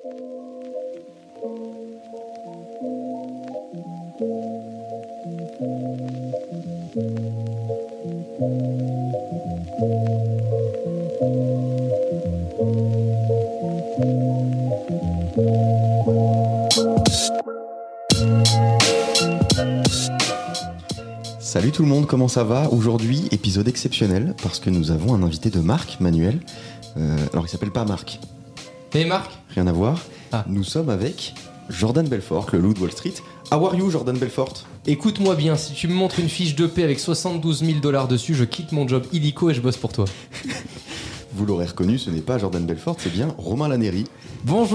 Salut tout le monde, comment ça va ? Aujourd'hui, épisode exceptionnel parce que nous avons un invité de marque, Manuel. Alors il s'appelle pas Marc. Hey Marc ? Rien à voir. Ah. Nous sommes avec Jordan Belfort, le loup de Wall Street. How are you, Jordan Belfort ? Écoute-moi bien, si tu me montres une fiche de paie avec 72 000 $ dessus, je quitte mon job illico et je bosse pour toi. Vous l'aurez reconnu, ce n'est pas Jordan Belfort, c'est bien Romain Lannéry. Bonjour !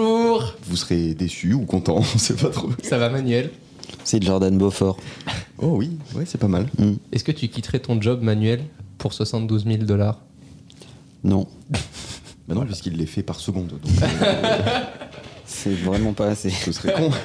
Vous serez déçu ou content, on sait pas trop. Ça va Manuel ? C'est Jordan Beaufort. Oh oui, ouais, c'est pas mal. Est-ce que tu quitterais ton job Manuel pour 72 000 $? Non. Bah non, puisqu'il les fait par seconde. Donc, C'est vraiment pas assez. ce serait con.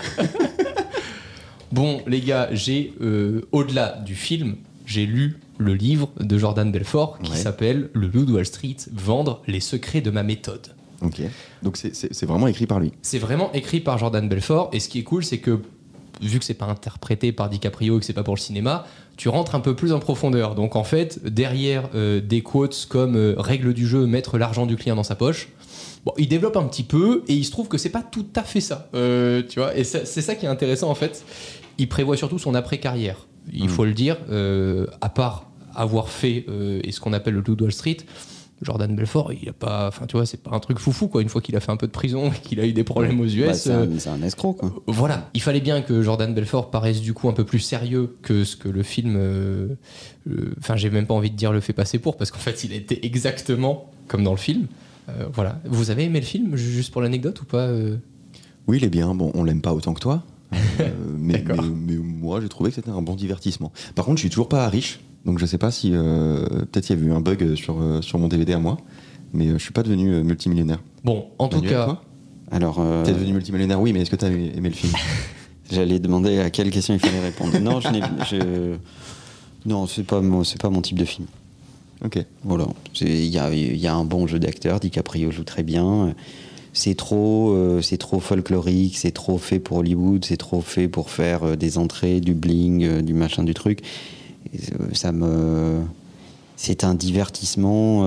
Bon les gars, j'ai au-delà du film, j'ai lu le livre de Jordan Belfort qui s'appelle Le loup de Wall Street, vendre les secrets de ma méthode. Ok, donc c'est vraiment écrit par lui. C'est vraiment écrit par Jordan Belfort et ce qui est cool c'est que vu que c'est pas interprété par DiCaprio et que c'est pas pour le cinéma, tu rentres un peu plus en profondeur. Donc en fait, derrière des quotes comme règle du jeu, mettre l'argent du client dans sa poche, bon, il développe un petit peu et il se trouve que c'est pas tout à fait ça. Tu vois, et c'est ça qui est intéressant en fait. Il prévoit surtout son après-carrière. Il faut le dire, à part avoir fait et ce qu'on appelle le loup de Wall Street, Jordan Belfort, il a pas, enfin tu vois, c'est pas un truc foufou quoi. Une fois qu'il a fait un peu de prison et qu'il a eu des problèmes aux US, Bah, c'est un escroc quoi. voilà, il fallait bien que Jordan Belfort paraisse du coup un peu plus sérieux que ce que le film. Enfin, j'ai même pas envie de dire le fait passer pour parce qu'en fait, il a été exactement comme dans le film. Voilà. Vous avez aimé le film juste pour l'anecdote ou pas Oui, il est bien. Bon, on l'aime pas autant que toi. Mais D'accord. moi, j'ai trouvé que c'était un bon divertissement. Par contre, je suis toujours pas riche. Donc je sais pas si peut-être il y a eu un bug sur mon DVD à moi, mais je suis pas devenu multimillionnaire. Bon, en tout Manuel, cas, toi Alors, T'es devenu multimillionnaire, oui, mais est-ce que t'as aimé le film ? j'allais demander à quelle question il fallait répondre. Non, non, c'est pas mon type de film. Ok. Voilà. Il y a un bon jeu d'acteur. DiCaprio joue très bien. C'est trop folklorique. C'est trop fait pour Hollywood. C'est trop fait pour faire des entrées, du bling, du machin, du truc. Et c'est un divertissement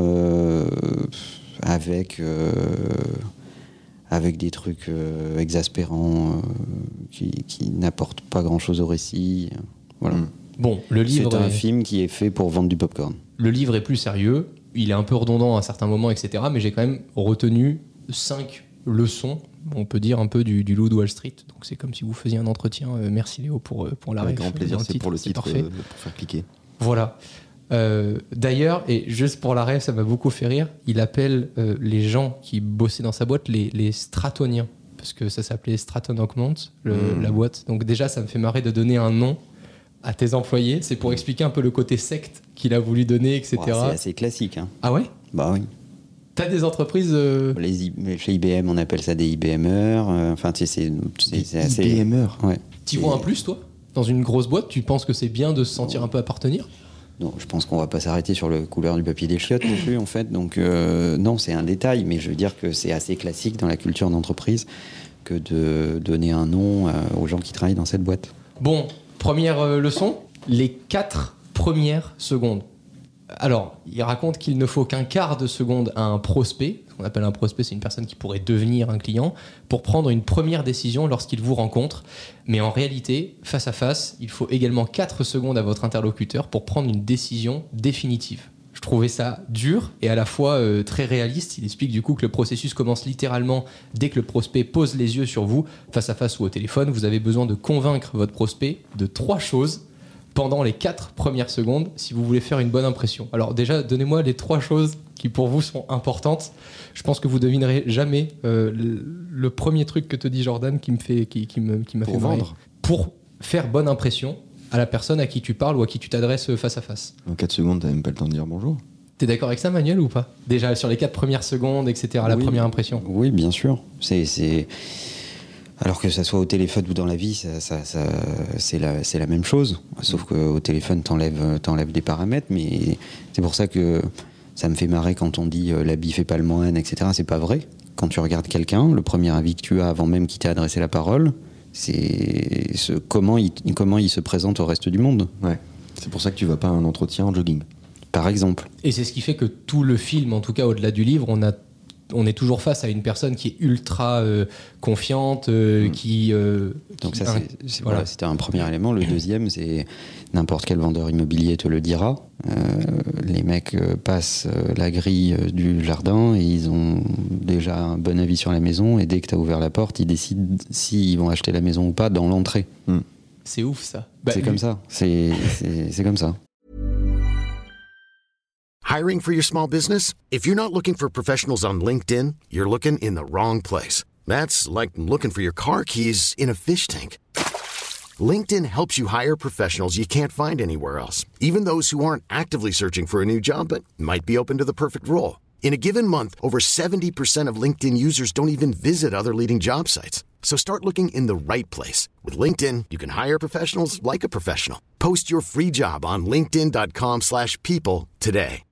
avec des trucs exaspérants qui n'apportent pas grand-chose au récit. Voilà. bon, le livre, C'est un film qui est fait pour vendre du popcorn. le livre est plus sérieux. Il est un peu redondant à certains moments, etc. Mais j'ai quand même retenu 5 leçons, on peut dire un peu du loup de Wall Street. Donc c'est comme si vous faisiez un entretien. Merci Léo pour la Avec ref grand plaisir, dans c'est pour le titre, parfait. pour faire cliquer. Voilà. D'ailleurs, et juste pour la rêve, ça m'a beaucoup fait rire, il appelle les gens qui bossaient dans sa boîte les stratoniens, parce que ça s'appelait Stratton Oakmont, la boîte. Donc déjà, ça me fait marrer de donner un nom à tes employés. C'est pour expliquer un peu le côté secte qu'il a voulu donner, etc. Ouais, c'est assez classique. Hein. Ah ouais ? Bah oui. T'as des entreprises... Chez IBM, on appelle ça des IBMers. Enfin, tu sais, c'est assez... IBMers. Ouais. T'y vois un plus, toi ? Dans une grosse boîte, tu penses que c'est bien de se sentir un peu appartenir ? Non, je pense qu'on va pas s'arrêter sur la couleur du papier des chiottes non plus, en fait. Donc, non, c'est un détail, mais je veux dire que c'est assez classique dans la culture d'entreprise que de donner un nom aux gens qui travaillent dans cette boîte. Bon, première leçon, les 4 premières secondes. Alors, il raconte qu'il ne faut qu'un quart de seconde à un prospect. Ce qu'on appelle un prospect, c'est une personne qui pourrait devenir un client, pour prendre une première décision lorsqu'il vous rencontre. Mais en réalité, face à face, il faut également 4 secondes à votre interlocuteur pour prendre une décision définitive. Je trouvais ça dur et à la fois très réaliste. Il explique du coup que le processus commence littéralement dès que le prospect pose les yeux sur vous, face à face ou au téléphone. Vous avez besoin de convaincre votre prospect de 3 choses pendant les 4 premières secondes si vous voulez faire une bonne impression. Alors déjà, donnez-moi les 3 choses qui pour vous sont importantes. Je pense que vous devinerez jamais le premier truc que te dit Jordan qui m'a fait marrer. Pour faire bonne impression à la personne à qui tu parles ou à qui tu t'adresses face à face. En 4 secondes, t'as même pas le temps de dire bonjour. T'es d'accord avec ça, Manuel, ou pas ? Déjà sur les 4 premières secondes, etc., la première impression. Oui, bien sûr. Alors que ça soit au téléphone ou dans la vie, c'est la même chose. Sauf qu'au téléphone, t'enlèves des paramètres, mais c'est pour ça que Ça me fait marrer quand on dit l'habit fait pas le moine, etc. C'est pas vrai. Quand tu regardes quelqu'un, le premier avis que tu as avant même qu'il t'ait adressé la parole, c'est comment il se présente au reste du monde. Ouais. C'est pour ça que tu vas pas à un entretien en jogging. Par exemple. Et c'est ce qui fait que tout le film, en tout cas au-delà du livre, on est toujours face à une personne qui est ultra confiante, qui... Donc ça, voilà, c'était un premier élément. Le deuxième, c'est n'importe quel vendeur immobilier te le dira. Les mecs passent la grille du jardin et ils ont déjà un bon avis sur la maison, et dès que tu as ouvert la porte, ils décident s'ils vont acheter la maison ou pas dans l'entrée. C'est ouf, ça. C'est comme ça. C'est comme ça. Hiring for your small business? If you're not looking for professionals on LinkedIn, you're looking in the wrong place. That's like looking for your car keys in a fish tank. LinkedIn helps you hire professionals you can't find anywhere else, even those who aren't actively searching for a new job but might be open to the perfect role. In a given month, over 70% of LinkedIn users don't even visit other leading job sites. So start looking in the right place. With LinkedIn, you can hire professionals like a professional. Post your free job on linkedin.com/people today.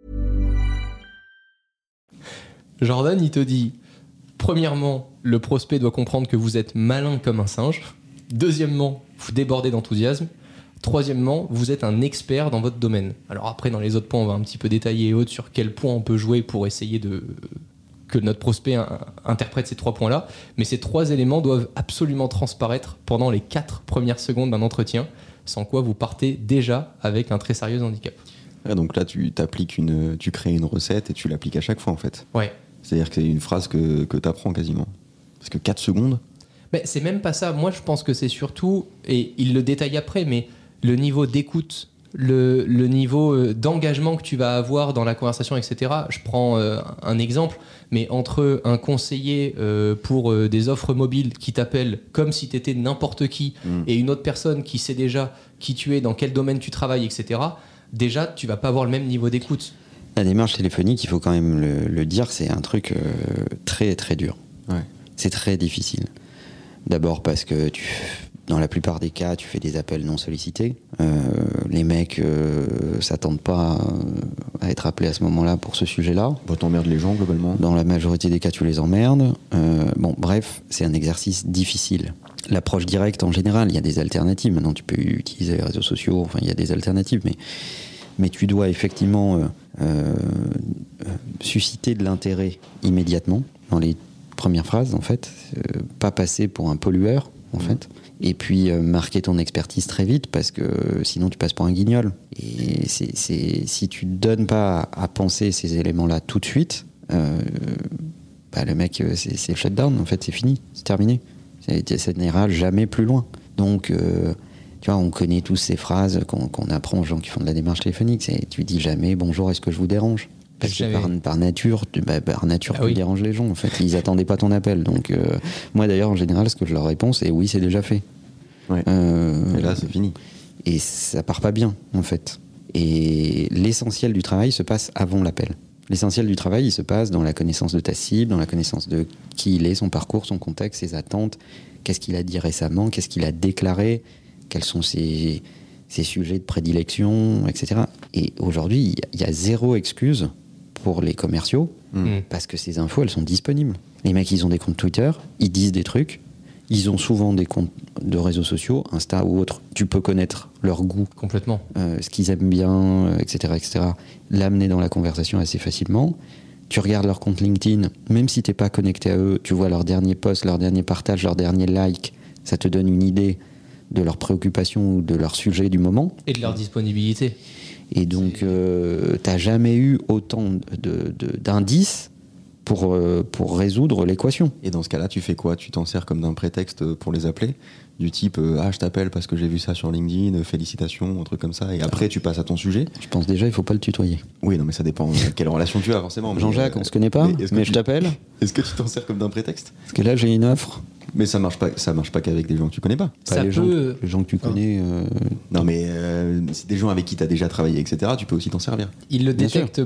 Jordan, il te dit, premièrement, le prospect doit comprendre que vous êtes malin comme un singe. Deuxièmement, vous débordez d'enthousiasme. Troisièmement, vous êtes un expert dans votre domaine. Alors après, dans les autres points, on va un petit peu détailler et autres sur quel point on peut jouer pour essayer que notre prospect interprète ces 3 points-là. Mais ces 3 éléments doivent absolument transparaître pendant les 4 premières secondes d'un entretien, sans quoi vous partez déjà avec un très sérieux handicap. Ouais, donc là, tu crées une recette et tu l'appliques à chaque fois, en fait. Ouais. C'est-à-dire que c'est une phrase que tu apprends quasiment. Parce que 4 secondes... Mais c'est même pas ça. Moi, je pense que c'est surtout, et il le détaille après, mais le niveau d'écoute, le niveau d'engagement que tu vas avoir dans la conversation, etc. Je prends un exemple, mais entre un conseiller pour des offres mobiles qui t'appelle comme si tu étais n'importe qui, et une autre personne qui sait déjà qui tu es, dans quel domaine tu travailles, etc., déjà, tu vas pas avoir le même niveau d'écoute. La démarche téléphonique, il faut quand même le dire, c'est un truc très très dur. Ouais. C'est très difficile. D'abord parce que dans la plupart des cas, tu fais des appels non sollicités. Les mecs s'attendent pas à être appelés à ce moment-là pour ce sujet-là. Bah, t'emmerdes les gens, globalement. Dans la majorité des cas, tu les emmerdes. Bref, c'est un exercice difficile. L'approche directe, en général, il y a des alternatives. Maintenant, tu peux utiliser les réseaux sociaux, enfin, il y a des alternatives, mais tu dois effectivement susciter de l'intérêt immédiatement dans les premières phrases, en fait, pas passer pour un pollueur, en fait, et puis marquer ton expertise très vite, parce que sinon tu passes pour un guignol. Et si tu ne donnes pas à penser ces éléments-là tout de suite, le mec, c'est le shutdown, en fait, c'est fini, c'est terminé. Ça n'ira jamais plus loin. Donc, tu vois, on connaît tous ces phrases qu'on apprend aux gens qui font de la démarche téléphonique. Tu dis jamais « bonjour, est-ce que je vous dérange ?» Parce que par nature, tu déranges les gens. En fait, ils n'attendaient pas ton appel. Donc, moi d'ailleurs, en général, ce que je leur réponds, c'est oui, c'est déjà fait. Ouais. Et là, c'est fini. Et ça part pas bien, en fait. Et l'essentiel du travail se passe avant l'appel. L'essentiel du travail, il se passe dans la connaissance de ta cible, dans la connaissance de qui il est, son parcours, son contexte, ses attentes, qu'est-ce qu'il a dit récemment, qu'est-ce qu'il a déclaré, quels sont ses sujets de prédilection, etc. Et aujourd'hui, il y a zéro excuse pour les commerciaux, parce que ces infos, elles sont disponibles. Les mecs, ils ont des comptes Twitter, ils disent des trucs, ils ont souvent des comptes de réseaux sociaux, Insta ou autres. Tu peux connaître leur goût, complètement, ce qu'ils aiment bien, etc., etc. L'amener dans la conversation assez facilement. Tu regardes leur compte LinkedIn, même si t'es pas connecté à eux, tu vois leur dernier post, leur dernier partage, leur dernier like, ça te donne une idée de leurs préoccupations ou de leur sujet du moment. Et de leur disponibilité. Et donc, t'as jamais eu autant d'indices pour résoudre l'équation. Et dans ce cas-là, tu fais quoi ? Tu t'en sers comme d'un prétexte pour les appeler ? Du type je t'appelle parce que j'ai vu ça sur LinkedIn, félicitations, un truc comme ça, et après tu passes à ton sujet. Je pense déjà il faut pas le tutoyer. Oui, non, mais ça dépend de quelle relation tu as, forcément. Jean-Jacques, on se connaît pas, mais je t'appelle. Est-ce que tu t'en sers comme d'un prétexte ? Parce que là j'ai une offre. Mais ça marche pas qu'avec des gens que tu connais pas. Les gens que tu connais. Non, mais c'est des gens avec qui tu as déjà travaillé, etc. Tu peux aussi t'en servir. Il le détecte.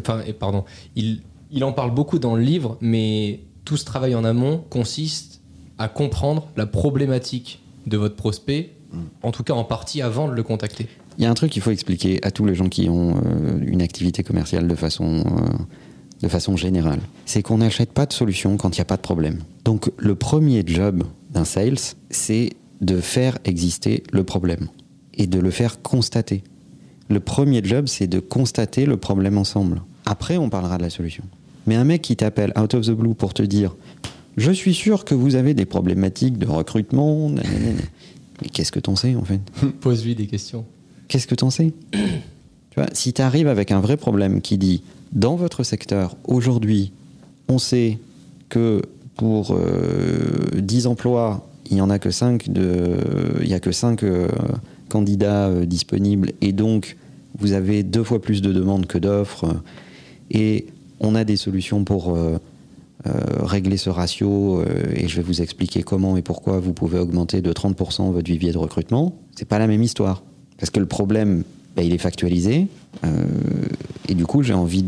Il en parle beaucoup dans le livre, mais tout ce travail en amont consiste à comprendre la problématique de votre prospect, en tout cas en partie avant de le contacter. Il y a un truc qu'il faut expliquer à tous les gens qui ont une activité commerciale de façon générale. C'est qu'on n'achète pas de solution quand il n'y a pas de problème. Donc le premier job d'un sales, c'est de faire exister le problème et de le faire constater. Le premier job, c'est de constater le problème ensemble. Après, on parlera de la solution. Mais un mec qui t'appelle out of the blue pour te dire « Je suis sûr que vous avez des problématiques de recrutement. » Mais qu'est-ce que t'en sais, en fait ? Pose-lui des questions. Qu'est-ce que t'en sais ? Tu vois, si t'arrives avec un vrai problème qui dit « Dans votre secteur, aujourd'hui, on sait que pour 10 emplois, il n'y a que 5 candidats disponibles et donc vous avez 2 fois plus de demandes que d'offres et on a des solutions pour régler ce ratio et je vais vous expliquer comment et pourquoi vous pouvez augmenter de 30% votre vivier de recrutement. C'est pas la même histoire. Parce que le problème, il est factualisé et du coup j'ai envie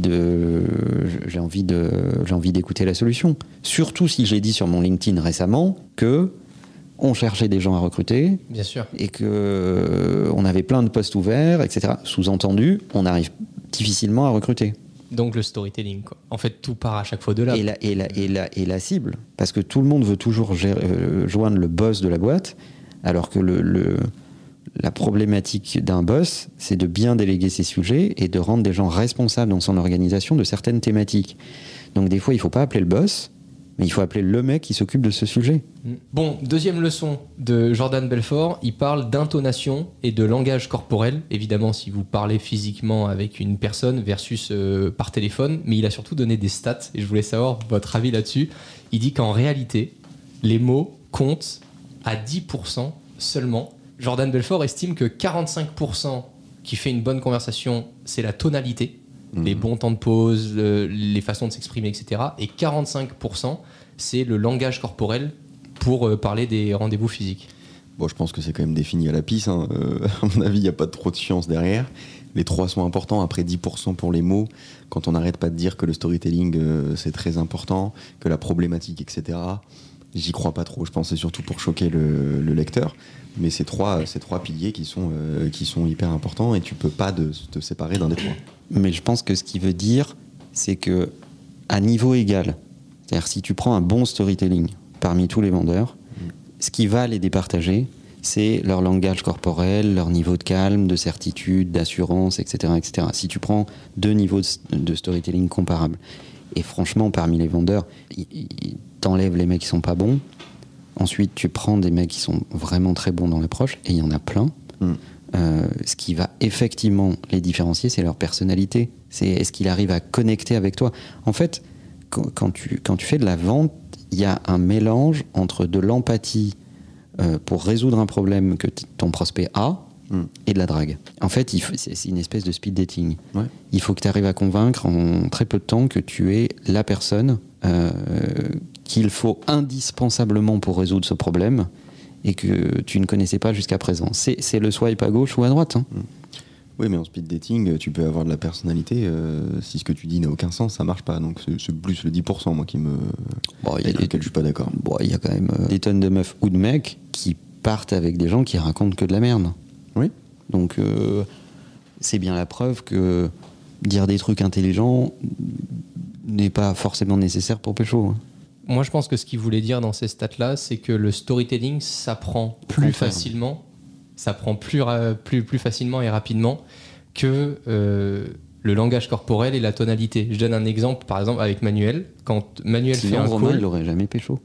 d'écouter la solution. Surtout si j'ai dit sur mon LinkedIn récemment que on cherchait des gens à recruter. Bien sûr. Et qu'on avait plein de postes ouverts, etc. Sous-entendu, on arrive difficilement à recruter. Donc le storytelling, quoi. En fait, tout part à chaque fois de là. Et la cible. Parce que tout le monde veut toujours joindre le boss de la boîte, alors que la problématique d'un boss, c'est de bien déléguer ses sujets et de rendre des gens responsables dans son organisation de certaines thématiques. Donc des fois, il ne faut pas appeler le boss, mais il faut appeler le mec qui s'occupe de ce sujet. Bon, deuxième leçon de Jordan Belfort, il parle d'intonation et de langage corporel. Évidemment, si vous parlez physiquement avec une personne versus par téléphone, mais il a surtout donné des stats, et je voulais savoir votre avis là-dessus. Il dit qu'en réalité, les mots comptent à 10% seulement. Jordan Belfort estime que 45% qui fait une bonne conversation, c'est la tonalité. Les bons temps de pause, les façons de s'exprimer, etc. Et 45%, c'est le langage corporel pour parler des rendez-vous physiques. Bon, je pense que c'est quand même défini à la pisse. À mon avis, il n'y a pas trop de science derrière. Les 3 sont importants. Après 10% pour les mots, quand on n'arrête pas de dire que le storytelling, c'est très important, que la problématique, etc., j'y crois pas trop. Je pense que c'est surtout pour choquer le lecteur. Mais ces trois piliers qui sont hyper importants et tu peux pas te séparer d'un des 3. Mais je pense que ce qu'il veut dire, c'est que à niveau égal, c'est-à-dire si tu prends un bon storytelling parmi tous les vendeurs, ce qui va les départager, c'est leur langage corporel, leur niveau de calme, de certitude, d'assurance, etc., etc. Si tu prends 2 niveaux de storytelling comparables, et franchement, parmi les vendeurs, t'enlèves les mecs qui sont pas bons, ensuite tu prends des mecs qui sont vraiment très bons dans l'approche, et il y en a plein. Ce qui va effectivement les différencier, c'est leur personnalité. C'est est-ce qu'il arrive à connecter avec toi. En fait, quand tu fais de la vente, il y a un mélange entre de l'empathie pour résoudre un problème que ton prospect a et de la drague. En fait, c'est une espèce de speed dating. Ouais. Il faut que tu arrives à convaincre en très peu de temps que tu es la personne qu'il faut indispensablement pour résoudre ce problème et que tu ne connaissais pas jusqu'à présent. C'est le swipe à gauche ou à droite. Oui, mais en speed dating, tu peux avoir de la personnalité. Si ce que tu dis n'a aucun sens, ça marche pas. Donc c'est plus le 10%, moi, avec lequel je suis pas d'accord. Il y a quand même des tonnes de meufs ou de mecs qui partent avec des gens qui racontent que de la merde. Oui. Donc c'est bien la preuve que dire des trucs intelligents n'est pas forcément nécessaire pour pécho. Moi, je pense que ce qu'il voulait dire dans ces stats-là, c'est que le storytelling s'apprend plus facilement, plus facilement et rapidement que le langage corporel et la tonalité. Je donne un exemple, par exemple, avec Manuel. Quand Manuel fait un Romain, call... il l'aurait jamais pécho.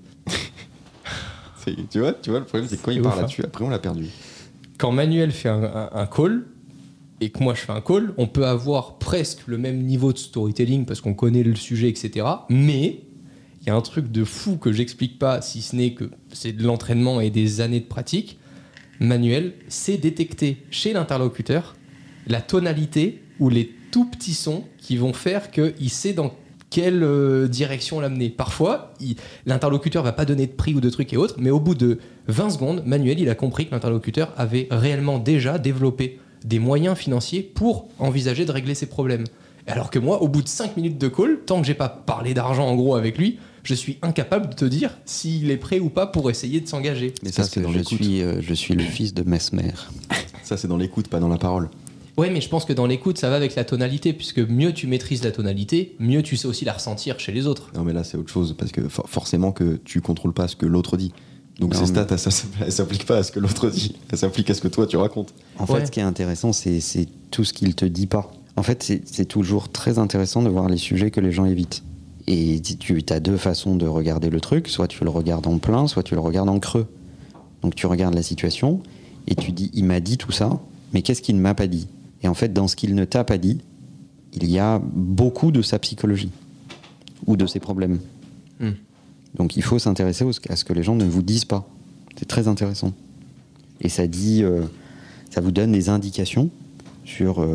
Tu vois, le problème, c'est que quand il parle là-dessus, après, on l'a perdu. Quand Manuel fait un call et que moi, je fais un call, on peut avoir presque le même niveau de storytelling parce qu'on connaît le sujet, etc. Mais... il y a un truc de fou que j'explique pas, si ce n'est que c'est de l'entraînement et des années de pratique. Manuel sait détecter chez l'interlocuteur la tonalité ou les tout petits sons qui vont faire qu'il sait dans quelle direction l'amener. Parfois, l'interlocuteur va pas donner de prix ou de trucs et autres, mais au bout de 20 secondes, Manuel, il a compris que l'interlocuteur avait réellement déjà développé des moyens financiers pour envisager de régler ses problèmes. Alors que moi, au bout de 5 minutes de call, tant que j'ai pas parlé d'argent en gros avec lui, je suis incapable de te dire s'il est prêt ou pas pour essayer de s'engager. Mais ça, c'est je suis le fils de Mesmer. Ça, c'est dans l'écoute, pas dans la parole. Ouais, mais je pense que dans l'écoute, ça va avec la tonalité, puisque mieux tu maîtrises la tonalité, mieux tu sais aussi la ressentir chez les autres. Non, mais là, c'est autre chose, parce que forcément que tu contrôles pas ce que l'autre dit. Donc Non, ces stats, elles s'appliquent pas à ce que l'autre dit, elles s'appliquent à ce que toi tu racontes. En Ouais. fait, ce qui est intéressant, c'est tout ce qu'il te dit pas. En fait, c'est toujours très intéressant de voir les sujets que les gens évitent. Et tu as deux façons de regarder le truc, soit tu le regardes en plein, soit tu le regardes en creux. Donc tu regardes la situation et tu dis, il m'a dit tout ça, mais qu'est-ce qu'il ne m'a pas dit ? Et en fait, dans ce qu'il ne t'a pas dit, il y a beaucoup de sa psychologie ou de ses problèmes. Donc il faut s'intéresser à ce que les gens ne vous disent pas. C'est très intéressant. Et ça vous donne des indications sur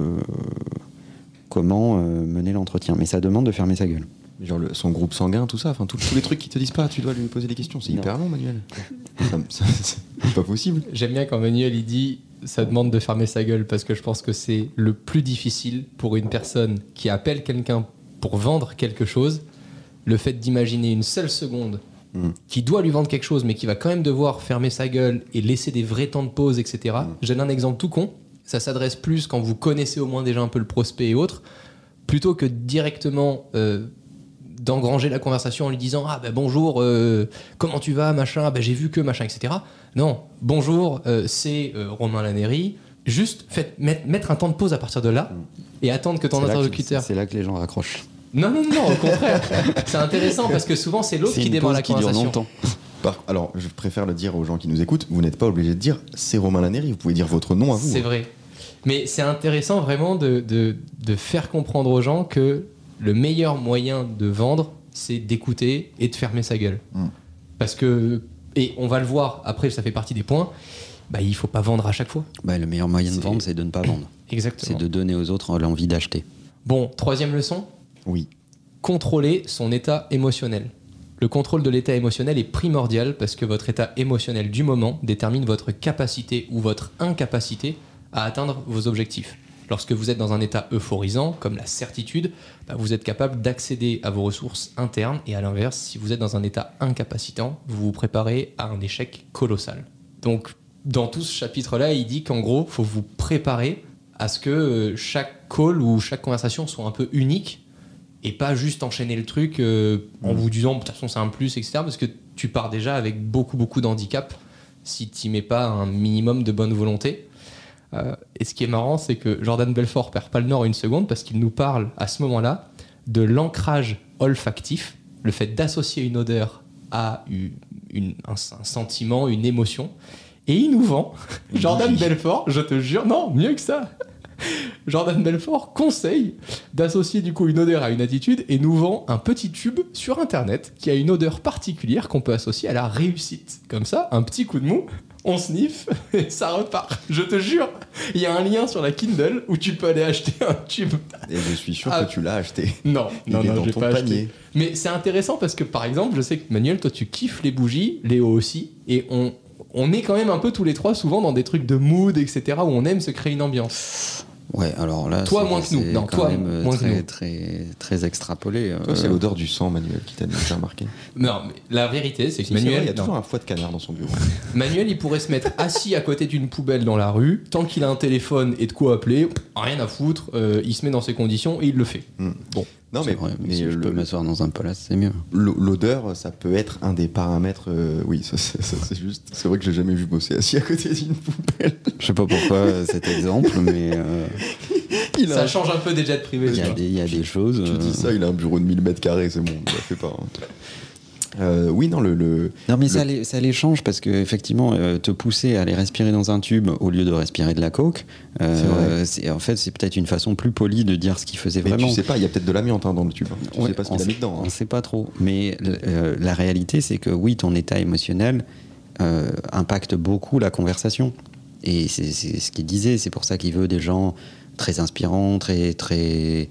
comment mener l'entretien. Mais ça demande de fermer sa gueule. Genre son groupe sanguin, tout ça, enfin tous les trucs qui te disent pas, tu dois lui poser des questions. C'est Non. hyper long, Manuel. C'est pas possible. J'aime bien quand Manuel il dit ça demande de fermer sa gueule, parce que je pense que c'est le plus difficile pour une personne qui appelle quelqu'un pour vendre quelque chose. Le fait d'imaginer une seule seconde qui doit lui vendre quelque chose, mais qui va quand même devoir fermer sa gueule et laisser des vrais temps de pause, etc. Je donne un exemple tout con. Ça s'adresse plus quand vous connaissez au moins déjà un peu le prospect et autres, plutôt que directement d'engranger la conversation en lui disant ah ben bonjour, comment tu vas, machin, ben j'ai vu que machin, etc. Non, bonjour, c'est Romain Lannéry. Juste mettre un temps de pause à partir de là et attendre que ton C'est là interlocuteur. c'est là que les gens raccrochent. Non, au contraire. C'est intéressant parce que souvent c'est l'autre C'est qui une démarre pause la qui dure conversation. longtemps. Alors, je préfère le dire aux gens qui nous écoutent, vous n'êtes pas obligé de dire c'est Romain Lannéry, vous pouvez dire votre nom à vous. C'est vrai. Mais c'est intéressant vraiment de faire comprendre aux gens que le meilleur moyen de vendre, c'est d'écouter et de fermer sa gueule. Parce que, et on va le voir, après ça fait partie des points, bah, il faut pas vendre à chaque fois. Bah, le meilleur moyen de vendre, c'est de ne pas vendre. Exactement. C'est de donner aux autres l'envie d'acheter. Bon, troisième leçon, Oui. contrôler son état émotionnel. Le contrôle de l'état émotionnel est primordial parce que votre état émotionnel du moment détermine votre capacité ou votre incapacité à atteindre vos objectifs. Lorsque vous êtes dans un état euphorisant, comme la certitude, bah, vous êtes capable d'accéder à vos ressources internes, et à l'inverse, si vous êtes dans un état incapacitant, vous vous préparez à un échec colossal. Donc, dans tout ce chapitre-là, il dit qu'en gros, il faut vous préparer à ce que chaque call ou chaque conversation soit un peu unique, et pas juste enchaîner le truc en vous disant de toute façon c'est un plus, etc. Parce que tu pars déjà avec beaucoup d'handicap si tu n'y mets pas un minimum de bonne volonté. Et ce qui est marrant, c'est que Jordan Belfort perd pas le nord une seconde parce qu'il nous parle à ce moment-là de l'ancrage olfactif, le fait d'associer une odeur à un sentiment, une émotion. Et il nous vend, Jordan Belfort, je te jure, non, mieux que ça. Jordan Belfort conseille d'associer du coup une odeur à une attitude et nous vend un petit tube sur internet qui a une odeur particulière qu'on peut associer à la réussite. Comme ça, un petit coup de mou, on sniffe et ça repart. Je te jure, il y a un lien sur la Kindle où tu peux aller acheter un tube. Et je suis sûr Ah. que tu l'as acheté. Non, Il est dans j'ai ton pas panier. acheté. Mais c'est intéressant parce que par exemple, je sais que Manuel, toi tu kiffes les bougies, Léo aussi, et on est quand même un peu tous les trois souvent dans des trucs de mood, etc., où on aime se créer une ambiance. Ouais, alors là, Toi, c'est- moins que nous. c'est Non, quand toi, même moins que très, nous. très, très extrapolé. Toi, c'est l'odeur du sang, Manuel, qui t'a déjà remarqué. Non, mais la vérité, c'est que Si, c'est vrai, Manuel, il y a non. toujours un foie de canard dans son bureau. Manuel, il pourrait se mettre assis à côté d'une poubelle dans la rue, tant qu'il a un téléphone et de quoi appeler, rien à foutre, il se met dans ses conditions et il le fait. Bon, Non, C'est mais, vrai, mais si je peux m'asseoir dans un palace, c'est mieux. l'odeur, ça peut être un des paramètres. Oui, ça, c'est juste. C'est vrai que j'ai jamais vu bosser assis à côté d'une poubelle. Je sais pas pourquoi cet exemple, mais Il a ça un- change un peu des jets privés. il y tu a vois. des choses. Tu dis ça, il a un bureau de 1000 mètres carrés, c'est bon, il la fait pas. Oui, non, Non, mais ça les change parce que effectivement, te pousser à aller respirer dans un tube au lieu de respirer de la coke, vrai. en fait, c'est peut-être une façon plus polie de dire ce qu'il faisait Mais vraiment. tu sais pas, il y a peut-être de l'amiante dans le tube. Hein. Tu Ouais, sais pas ce qu'il a mis dedans. On hein. sait pas trop. Mais la réalité, c'est que oui, ton état émotionnel impacte beaucoup la conversation. Et c'est ce qu'il disait. C'est pour ça qu'il veut des gens très inspirants, très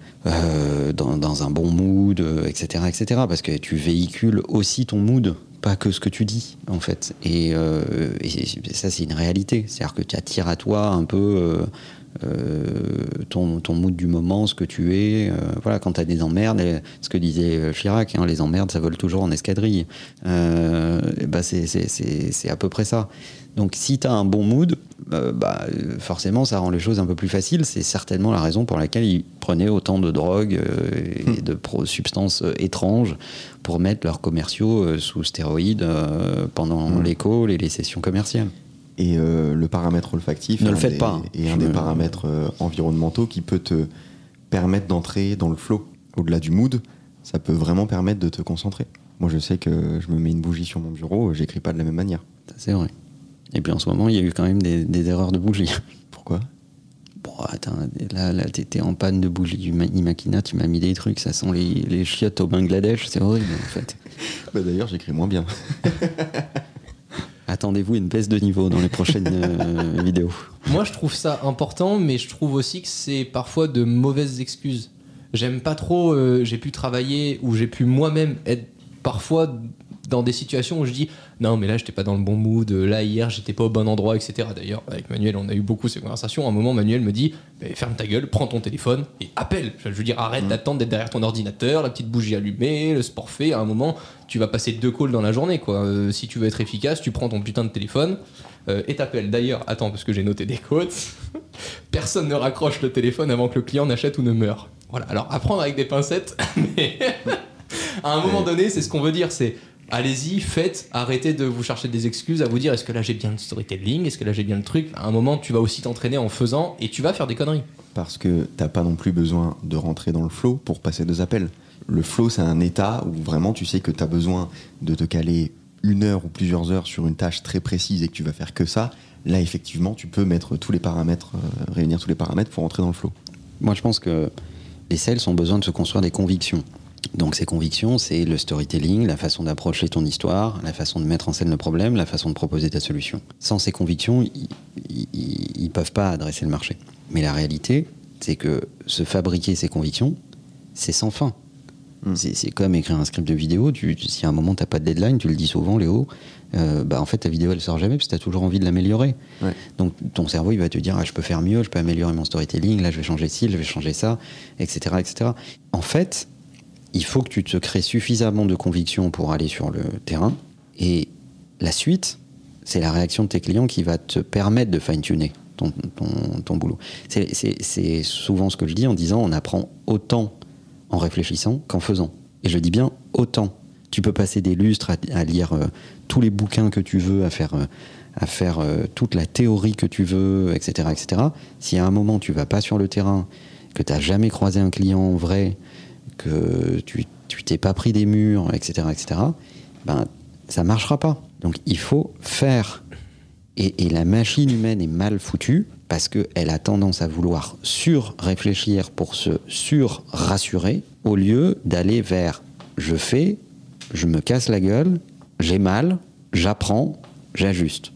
dans un bon mood, etc., etc. Parce que tu véhicules aussi ton mood, pas que ce que tu dis, en fait. Et ça, c'est une réalité. C'est-à-dire que tu attires à toi un peu ton mood du moment, ce que tu es. Voilà, quand tu as des emmerdes, ce que disait Chirac, hein, les emmerdes, ça vole toujours en escadrille. C'est à peu près ça. Donc si tu as un bon mood, forcément ça rend les choses un peu plus faciles. C'est certainement la raison pour laquelle ils prenaient autant de drogues et de substances étranges pour mettre leurs commerciaux sous stéroïdes pendant les calls et les sessions commerciales. Et le paramètre olfactif ne le faites pas. est un des paramètres environnementaux qui peut te permettre d'entrer dans le flow. Au-delà du mood, ça peut vraiment permettre de te concentrer. Moi, je sais que je me mets une bougie sur mon bureau, j'écris pas de la même manière. Ça, c'est vrai. Et puis en ce moment, il y a eu quand même des erreurs de bougie. Pourquoi ? Bon, attends, là t'étais en panne de bougie du Imakina, tu m'as mis des trucs, ça sent les chiottes au Bangladesh, c'est horrible en fait. D'ailleurs, j'écris moins bien. Attendez-vous une baisse de niveau dans les prochaines vidéos. Moi, je trouve ça important, mais je trouve aussi que c'est parfois de mauvaises excuses. J'aime pas trop, j'ai pu travailler ou j'ai pu moi-même être parfois dans des situations où je dis non mais là j'étais pas dans le bon mood, là hier j'étais pas au bon endroit, etc. D'ailleurs avec Manuel on a eu beaucoup ces conversations. À un moment Manuel me dit ferme ta gueule, prends ton téléphone et appelle. Je veux dire arrête d'attendre d'être derrière ton ordinateur, la petite bougie allumée, le sport fait. À un moment tu vas passer 2 calls dans la journée quoi. Si tu veux être efficace tu prends ton putain de téléphone et t'appelles. D'ailleurs attends parce que j'ai noté des quotes. Personne ne raccroche le téléphone avant que le client n'achète ou ne meure. Voilà, alors à prendre avec des pincettes mais à un moment donné c'est ce qu'on veut dire, c'est allez-y, faites, arrêtez de vous chercher des excuses, à vous dire est-ce que là j'ai bien le storytelling, est-ce que là j'ai bien le truc. À un moment, tu vas aussi t'entraîner en faisant et tu vas faire des conneries. Parce que t'as pas non plus besoin de rentrer dans le flow pour passer 2 appels. Le flow, c'est un état où vraiment tu sais que t'as besoin de te caler 1 heure ou plusieurs heures sur une tâche très précise et que tu vas faire que ça. Là, effectivement, tu peux mettre tous les paramètres, réunir tous les paramètres pour rentrer dans le flow. Moi, je pense que les sales ont besoin de se construire des convictions. Donc ces convictions, c'est le storytelling, la façon d'approcher ton histoire, la façon de mettre en scène le problème, la façon de proposer ta solution. Sans ces convictions, ils peuvent pas adresser le marché. Mais la réalité, c'est que se fabriquer ces convictions, c'est sans fin. C'est comme écrire un script de vidéo. Si à un moment t'as pas de deadline, tu le dis souvent, Léo, en fait ta vidéo elle sort jamais parce que t'as toujours envie de l'améliorer. Ouais. Donc ton cerveau il va te dire je peux faire mieux, je peux améliorer mon storytelling, là je vais changer ci, je vais changer ça, etc., etc. En fait, il faut que tu te crées suffisamment de conviction pour aller sur le terrain. Et la suite, c'est la réaction de tes clients qui va te permettre de fine-tuner ton boulot. C'est souvent ce que je dis en disant on apprend autant en réfléchissant qu'en faisant. Et je dis bien autant. Tu peux passer des lustres à lire tous les bouquins que tu veux, à faire toute la théorie que tu veux, etc., etc. Si à un moment tu vas pas sur le terrain, que tu n'as jamais croisé un client vrai, que tu t'es pas pris des murs, etc., etc., ça marchera pas. Donc il faut faire. Et la machine humaine est mal foutue parce qu'elle a tendance à vouloir sur-réfléchir pour se sur-rassurer au lieu d'aller vers je fais, je me casse la gueule, j'ai mal, j'apprends, j'ajuste.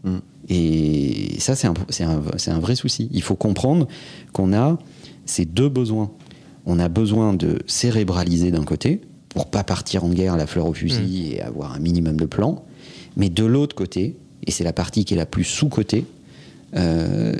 Et ça, c'est un vrai souci. Il faut comprendre qu'on a ces 2 besoins. On a besoin de cérébraliser d'un côté, pour pas partir en guerre la fleur au fusil et avoir un minimum de plan. Mais de l'autre côté, et c'est la partie qui est la plus sous-cotée, on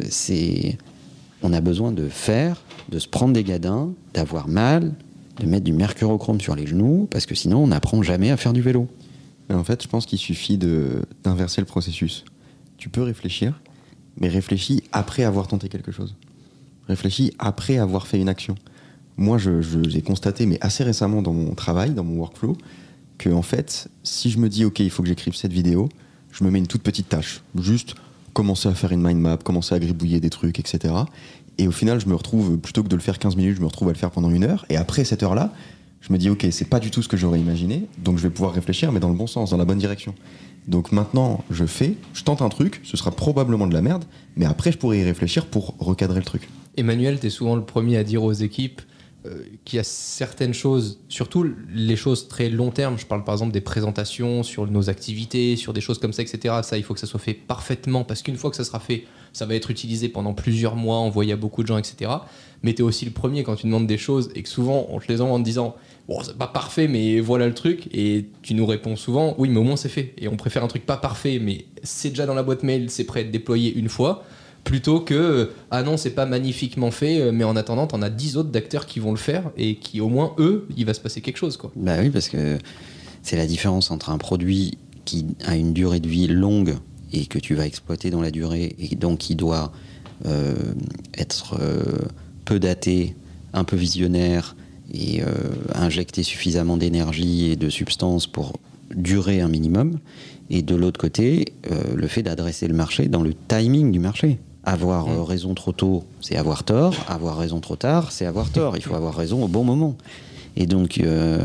a besoin de faire, de se prendre des gadins, d'avoir mal, de mettre du mercurochrome sur les genoux, parce que sinon on n'apprend jamais à faire du vélo. Mais en fait, je pense qu'il suffit d'inverser le processus. Tu peux réfléchir, mais réfléchis après avoir tenté quelque chose. Réfléchis après avoir fait une action. Moi, j'ai constaté, mais assez récemment dans mon travail, dans mon workflow, que en fait, si je me dis, ok, il faut que j'écrive cette vidéo, je me mets une toute petite tâche. Juste commencer à faire une mind map, commencer à gribouiller des trucs, etc. Et au final, je me retrouve, plutôt que de le faire 15 minutes, je me retrouve à le faire pendant 1 heure. Et après cette heure-là, je me dis, ok, c'est pas du tout ce que j'aurais imaginé, donc je vais pouvoir réfléchir, mais dans le bon sens, dans la bonne direction. Donc maintenant, je tente un truc, ce sera probablement de la merde, mais après, je pourrai y réfléchir pour recadrer le truc. Emmanuel, t'es souvent le premier à dire aux équipes qu'il y a certaines choses, surtout les choses très long terme, je parle par exemple des présentations sur nos activités, sur des choses comme ça, etc. Ça, il faut que ça soit fait parfaitement, parce qu'une fois que ça sera fait, ça va être utilisé pendant plusieurs mois, envoyé à beaucoup de gens, etc. Mais t'es aussi le premier quand tu demandes des choses et que souvent on te les envoie en te disant bon, c'est pas parfait, mais voilà le truc, et tu nous réponds souvent oui, mais au moins c'est fait. Et on préfère un truc pas parfait, mais c'est déjà dans la boîte mail, c'est prêt à être déployé une fois, Plutôt que ah non, c'est pas magnifiquement fait, mais en attendant, t'en as 10 autres d'acteurs qui vont le faire et qui, au moins, eux, il va se passer quelque chose, quoi. Bah oui, parce que c'est la différence entre un produit qui a une durée de vie longue et que tu vas exploiter dans la durée et donc qui doit être peu daté, un peu visionnaire et injecter suffisamment d'énergie et de substance pour durer un minimum. Et de l'autre côté, le fait d'adresser le marché dans le timing du marché. Avoir raison trop tôt, c'est avoir tort. Avoir raison trop tard, c'est avoir tort. Il faut avoir raison au bon moment. Et donc,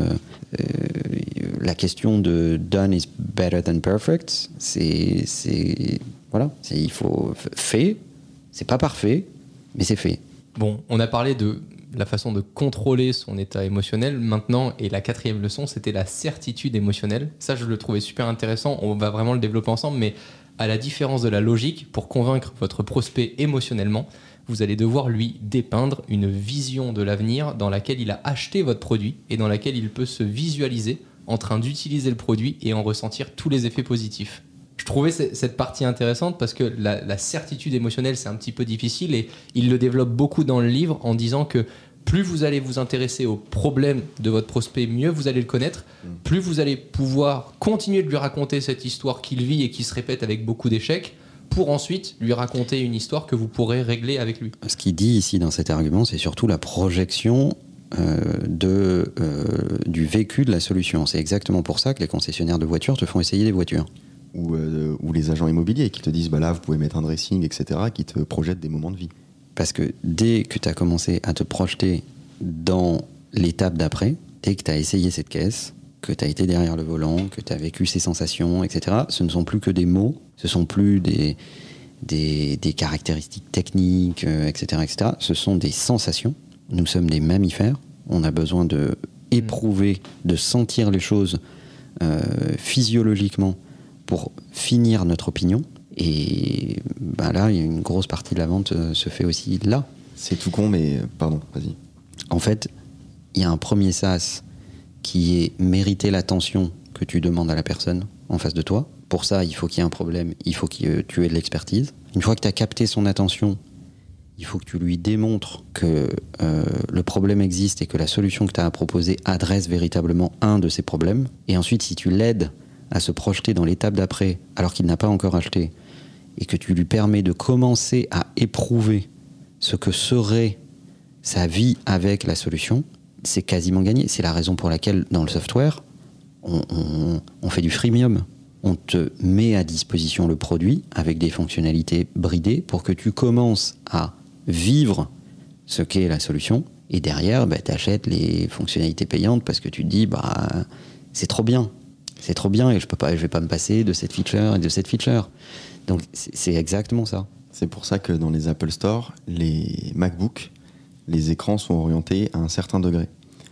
la question de done is better than perfect, voilà. Il faut fait. C'est pas parfait, mais c'est fait. Bon, on a parlé de la façon de contrôler son état émotionnel maintenant, et la 4e leçon, c'était la certitude émotionnelle. Ça, je le trouvais super intéressant, on va vraiment le développer ensemble, mais à la différence de la logique, pour convaincre votre prospect émotionnellement, vous allez devoir lui dépeindre une vision de l'avenir dans laquelle il a acheté votre produit et dans laquelle il peut se visualiser en train d'utiliser le produit et en ressentir tous les effets positifs. Je trouvais cette partie intéressante parce que la certitude émotionnelle, c'est un petit peu difficile, et il le développe beaucoup dans le livre en disant que plus vous allez vous intéresser aux problèmes de votre prospect, mieux vous allez le connaître, plus vous allez pouvoir continuer de lui raconter cette histoire qu'il vit et qui se répète avec beaucoup d'échecs, pour ensuite lui raconter une histoire que vous pourrez régler avec lui. Ce qu'il dit ici dans cet argument, c'est surtout la projection du vécu de la solution. C'est exactement pour ça que les concessionnaires de voitures te font essayer des voitures. Ou les agents immobiliers qui te disent bah là vous pouvez mettre un dressing, etc., qui te projettent des moments de vie. Parce que dès que tu as commencé à te projeter dans l'étape d'après, dès que tu as essayé cette caisse, que tu as été derrière le volant, que tu as vécu ces sensations, etc., ce ne sont plus que des mots, ce ne sont plus des caractéristiques techniques, etc., etc. Ce sont des sensations. Nous sommes des mammifères, on a besoin de éprouver, de sentir les choses physiologiquement pour finir notre opinion. Et bah là, une grosse partie de la vente se fait aussi là. C'est tout con, mais pardon, vas-y. En fait, il y a un premier sas qui est mériter l'attention que tu demandes à la personne en face de toi. Pour ça, il faut qu'il y ait un problème, il faut que tu aies de l'expertise. Une fois que tu as capté son attention, il faut que tu lui démontres que le problème existe et que la solution que tu as à proposer adresse véritablement un de ces problèmes. Et ensuite, si tu l'aides à se projeter dans l'étape d'après, alors qu'il n'a pas encore acheté, et que tu lui permets de commencer à éprouver ce que serait sa vie avec la solution, c'est quasiment gagné. C'est la raison pour laquelle, dans le software, on fait du freemium. On te met à disposition le produit avec des fonctionnalités bridées pour que tu commences à vivre ce qu'est la solution, et derrière, tu achètes les fonctionnalités payantes parce que tu te dis, c'est trop bien. C'est trop bien et je vais pas me passer de cette feature et de cette feature. Donc c'est exactement ça. C'est pour ça que dans les Apple Store, les MacBook, les écrans sont orientés à un certain degré.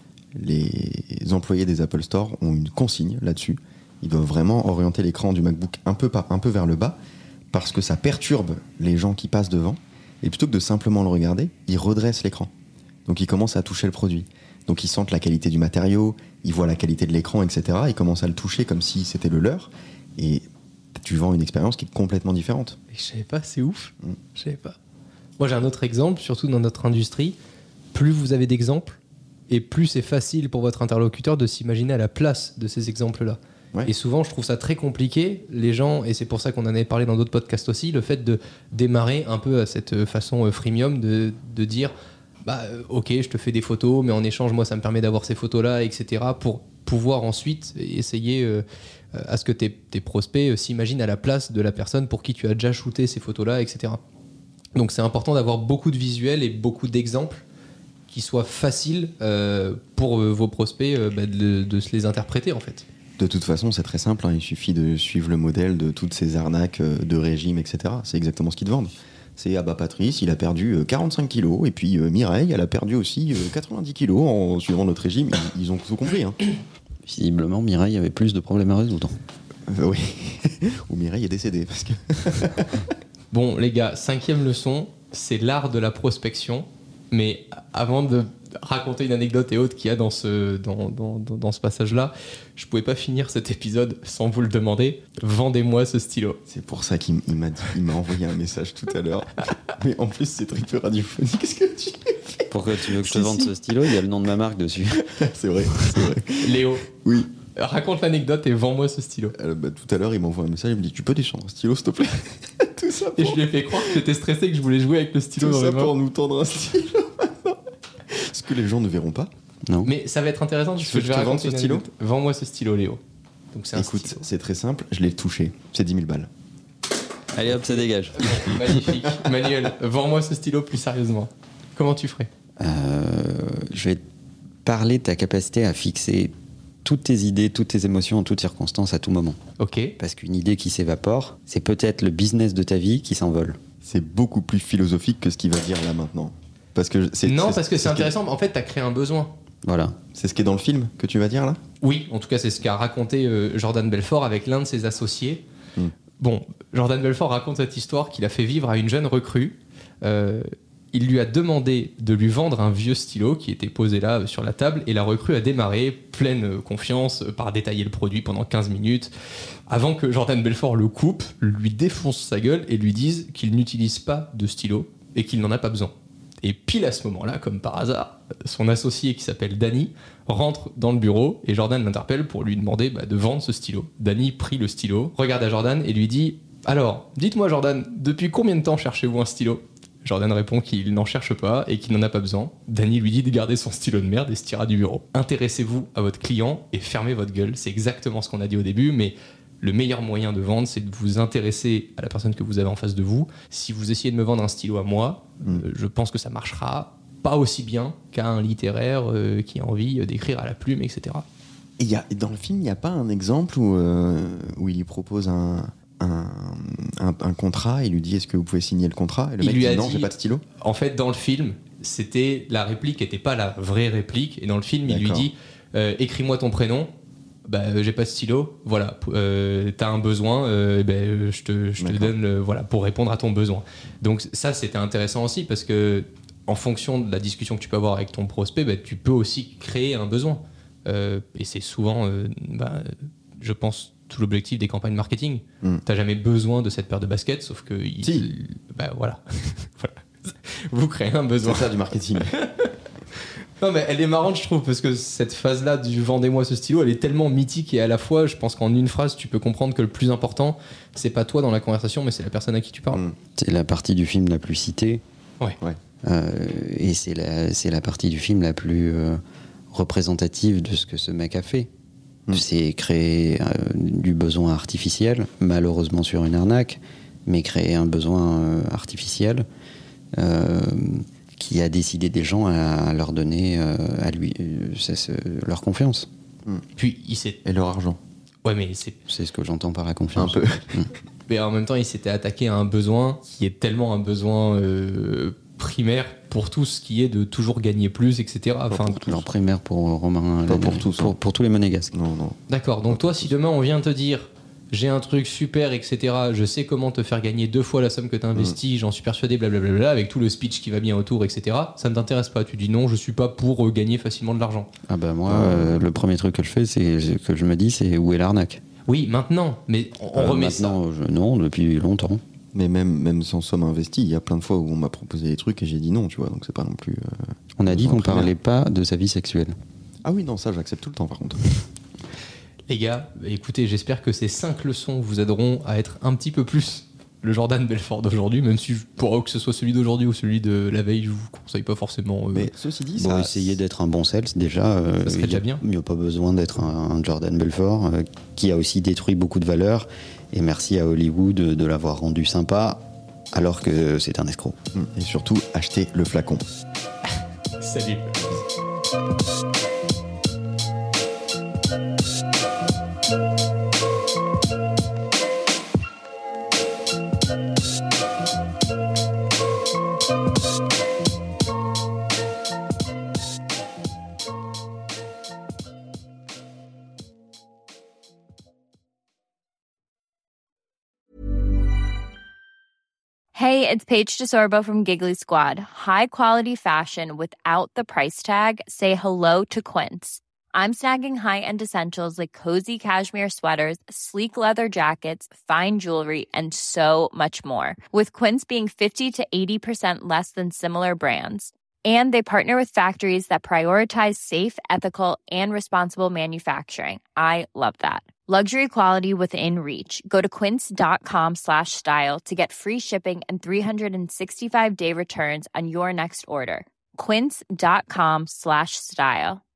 Les employés des Apple Store ont une consigne là-dessus. Ils doivent vraiment orienter l'écran du MacBook un peu vers le bas, parce que ça perturbe les gens qui passent devant. Et plutôt que de simplement le regarder, ils redressent l'écran. Donc ils commencent à toucher le produit. Donc ils sentent la qualité du matériau, ils voient la qualité de l'écran, etc. Ils commencent à le toucher comme si c'était le leur. Et tu vends une expérience qui est complètement différente. Et je savais pas, c'est ouf. Je savais pas. Moi j'ai un autre exemple, surtout dans notre industrie. Plus vous avez d'exemples, et plus c'est facile pour votre interlocuteur de s'imaginer à la place de ces exemples-là. Ouais. Et souvent, je trouve ça très compliqué, les gens, et c'est pour ça qu'on en avait parlé dans d'autres podcasts aussi, le fait de démarrer un peu à cette façon freemium de dire ok, je te fais des photos, mais en échange, moi, ça me permet d'avoir ces photos-là, etc., pour pouvoir ensuite essayer à ce que tes prospects s'imaginent à la place de la personne pour qui tu as déjà shooté ces photos-là, etc. Donc, c'est important d'avoir beaucoup de visuels et beaucoup d'exemples qui soient faciles pour vos prospects de se les interpréter, en fait. De toute façon, c'est très simple, il suffit de suivre le modèle de toutes ces arnaques de régime, etc. C'est exactement ce qu'ils te vendent. C'est Patrice, il a perdu 45 kilos, et puis Mireille, elle a perdu aussi 90 kilos en suivant notre régime. Ils ont tout compris. Visiblement, Mireille avait plus de problèmes à résoudre. Oui, ou Mireille est décédée. Parce que... Bon, les gars, 5e leçon, c'est l'art de la prospection. Mais avant de raconter une anecdote et autres qu'il y a dans ce passage-là, je pouvais pas finir cet épisode sans vous le demander. Vendez-moi ce stylo. C'est pour ça qu'il m'a envoyé un message tout à l'heure. Mais en plus, c'est très peu radiophonique. Qu'est-ce que tu fais? Pourquoi tu veux que je te vende ce stylo? Il y a le nom de ma marque dessus. C'est vrai. Léo, Oui. raconte l'anecdote et vends-moi ce stylo. Tout à l'heure, il m'envoie un message, il me dit tu peux descendre un stylo, s'il te plaît. Tout ça Et pour, je lui ai fait croire que j'étais stressé, que je voulais jouer avec le stylo tout dans ça mes mains. pour nous tendre un stylo. Ce que les gens ne verront pas. Non. Mais ça va être intéressant parce veux que que je vais je te vende raconter ce une stylo anecdote. Vends-moi ce stylo, Léo. Donc c'est un Écoute, stylo. c'est très simple, je l'ai touché. C'est 10 000 balles. Allez hop, ça dégage. Magnifique. Manuel, vends-moi ce stylo plus sérieusement. Comment tu ferais? Je vais te parler de ta capacité à fixer toutes tes idées, toutes tes émotions en toutes circonstances à tout moment. Ok. Parce qu'une idée qui s'évapore, c'est peut-être le business de ta vie qui s'envole. C'est beaucoup plus philosophique que ce qu'il va dire là maintenant. Parce que Non, parce que c'est intéressant. En fait, t'as créé un besoin. Voilà. C'est ce qui est dans le film que tu vas dire là. Oui, en tout cas, c'est ce qu'a raconté Jordan Belfort avec l'un de ses associés. Bon, Jordan Belfort raconte cette histoire qu'il a fait vivre à une jeune recrue. Il lui a demandé de lui vendre un vieux stylo qui était posé là sur la table et la recrue a démarré, pleine confiance, par détailler le produit pendant 15 minutes avant que Jordan Belfort le coupe, lui défonce sa gueule et lui dise qu'il n'utilise pas de stylo et qu'il n'en a pas besoin. Et pile à ce moment-là, comme par hasard, son associé qui s'appelle Danny rentre dans le bureau et Jordan l'interpelle pour lui demander de vendre ce stylo. Danny prit le stylo, regarde à Jordan et lui dit « Alors, dites-moi Jordan, depuis combien de temps cherchez-vous un stylo ?» Jordan répond qu'il n'en cherche pas et qu'il n'en a pas besoin. Danny lui dit de garder son stylo de merde et se tira du bureau. Intéressez-vous à votre client et fermez votre gueule. C'est exactement ce qu'on a dit au début, mais le meilleur moyen de vendre, c'est de vous intéresser à la personne que vous avez en face de vous. Si vous essayez de me vendre un stylo à moi, je pense que ça marchera pas aussi bien qu'à un littéraire qui a envie d'écrire à la plume, etc. Et dans le film, il n'y a pas un exemple où il lui propose un contrat, il lui dit est-ce que vous pouvez signer le contrat et le Il mec lui dit a non, dit- j'ai pas de stylo. En fait, dans le film, la réplique n'était pas la vraie réplique. Et dans le film, il lui D'accord. dit écris-moi ton prénom. J'ai pas de stylo. Voilà, t'as un besoin. Je te D'accord. donne voilà pour répondre à ton besoin. Donc ça, c'était intéressant aussi parce que en fonction de la discussion que tu peux avoir avec ton prospect, tu peux aussi créer un besoin. Et c'est souvent, je pense, tout l'objectif des campagnes marketing. T'as jamais besoin de cette paire de baskets, sauf que Si. voilà. Voilà. Vous créez un besoin. C'est ça du marketing. Non mais elle est marrante je trouve parce que cette phase là du vendez-moi ce stylo elle est tellement mythique et à la fois je pense qu'en une phrase tu peux comprendre que le plus important c'est pas toi dans la conversation mais c'est la personne à qui tu parles. C'est la partie du film la plus citée. Ouais. Et c'est la partie du film la plus représentative de ce que ce mec a fait. C'est créer du besoin artificiel, malheureusement sur une arnaque, mais créer un besoin artificiel qui a décidé des gens à leur donner à lui leur confiance. Puis il s'est Et leur argent. ouais mais c'est C'est ce que j'entends par la confiance. Un peu. mais en même temps il s'était attaqué à un besoin qui est tellement un besoin primaire pour tout ce qui est de toujours gagner plus etc. Enfin Leur primaire pour Romain. Pas pour tous, hein. Pour tous les monégasques. Non. d'accord donc toi si demain on vient te dire j'ai un truc super, etc. Je sais comment te faire gagner 2 fois la somme que tu as investie, j'en suis persuadé, blablabla, avec tout le speech qui va bien autour, etc. Ça ne t'intéresse pas. Tu dis non, je suis pas pour gagner facilement de l'argent. Ah bah moi, le premier truc que je fais, que je me dis, c'est où est l'arnaque. Oui, maintenant, mais on remet ça. maintenant, non, depuis longtemps. Mais même sans somme investie, il y a plein de fois où on m'a proposé des trucs et j'ai dit non, tu vois, donc c'est pas non plus. On a dit en qu'on primaire. parlait pas de sa vie sexuelle. Ah oui, non, ça j'accepte tout le temps par contre. Les gars, écoutez, j'espère que ces 5 leçons vous aideront à être un petit peu plus le Jordan Belfort d'aujourd'hui, même si pour que ce soit celui d'aujourd'hui ou celui de la veille, je vous conseille pas forcément. Mais ceci dit, Bon, ça. essayer d'être un bon sales, déjà. Ça serait déjà bien. Il n'y a pas besoin d'être un Jordan Belfort qui a aussi détruit beaucoup de valeurs. Et merci à Hollywood de l'avoir rendu sympa, alors que c'est un escroc. Et surtout, acheter le flacon. Salut. Hey, it's Paige DeSorbo from Giggly Squad. High quality fashion without the price tag. Say hello to Quince. I'm snagging high-end essentials like cozy cashmere sweaters, sleek leather jackets, fine jewelry, and so much more. With Quince being 50 to 80% less than similar brands. And they partner with factories that prioritize safe, ethical, and responsible manufacturing. I love that. Luxury quality within reach. Go to quince.com/style to get free shipping and 365-day returns on your next order. Quince.com/style.